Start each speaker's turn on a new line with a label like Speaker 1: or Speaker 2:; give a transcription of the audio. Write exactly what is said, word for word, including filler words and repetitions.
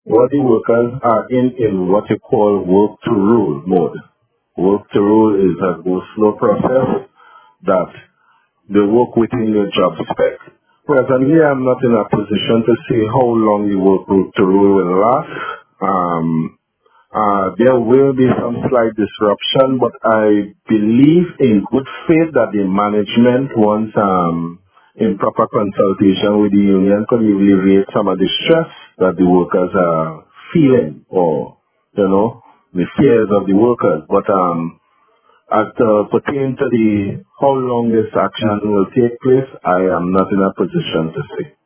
Speaker 1: what the workers are in in what you call work to rule mode. Work to rule is a go slow process that they work within your job spec. Presently, I'm not in a position to say how long the work to rule will last. Um, uh, there will be some slight disruption, but I believe in good faith that the management, once um, in proper consultation with the union, could alleviate some of the stress that the workers are feeling, or you know, the fears of the workers. But um, as uh, pertain to the how long this action will take place, I am not in a position to say.